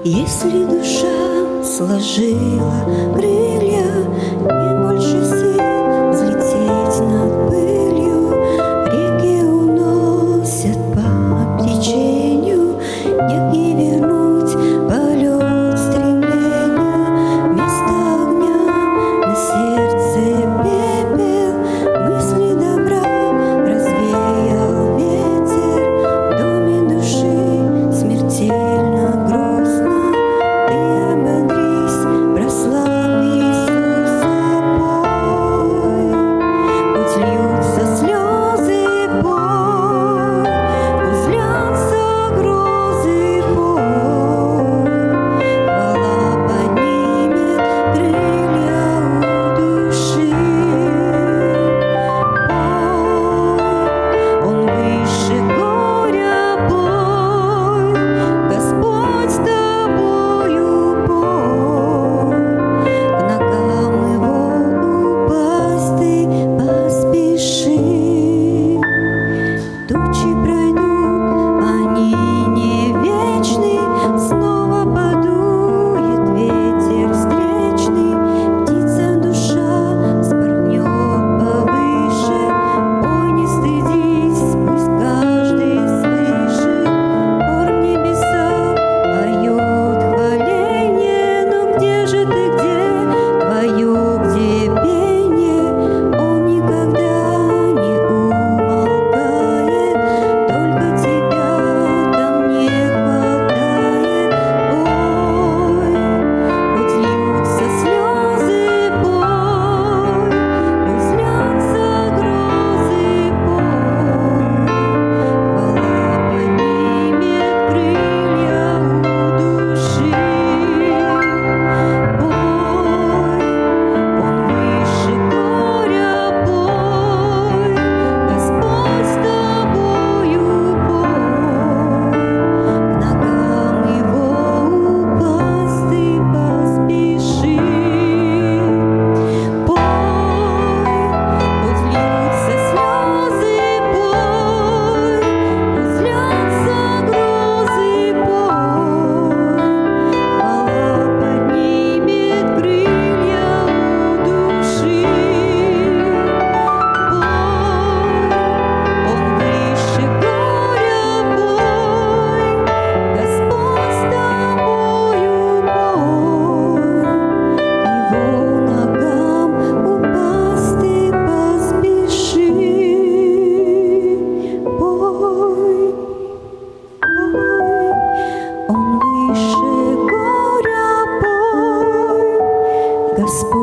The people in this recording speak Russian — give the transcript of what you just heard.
Если душа сложила крылья, не больше сил взлететь над пылью. Реки уносят по течению, нет и вернуть полет стремления. Вместо огня на сердце пепел, мысли добра развеял ветер. В доме души смертельно грустно. Ты ободрись, прославь Иисуса, пой. Пусть льются слезы, пой, пусть льются грозы, пой. Хвала поднимет крылья у души. Пой, Он выше горя, пой, Господь с тобою, пой. К ногам Его упасть ты поспеши. Тучи пройдут, они не вечны, снова подует ветер встречный. Птица душа вспорхнет повыше. Ой, не стыдись, пусть каждый слышит. Хор в небесах поет хваление. Но где же ты, где твое, где пение? Он никогда не умолкает, только тебя там не хватает. Пой, хоть льются слезы, пой, пусть льются грозы, пой. Хвала поднимет крылья у души. Пой, Он выше горя, пой, Господь с тобою, пой. К ногам Его упасть ты поспеши. Пой, пусть льются слезы, пой, пусть льются грозы, пой. Хвала поднимет крылья у души. Пой, Он выше горя, пой, Господь с тобою, пой. К Его ногам упасть ты поспеши. Пой, Он выше горя, пой, Господь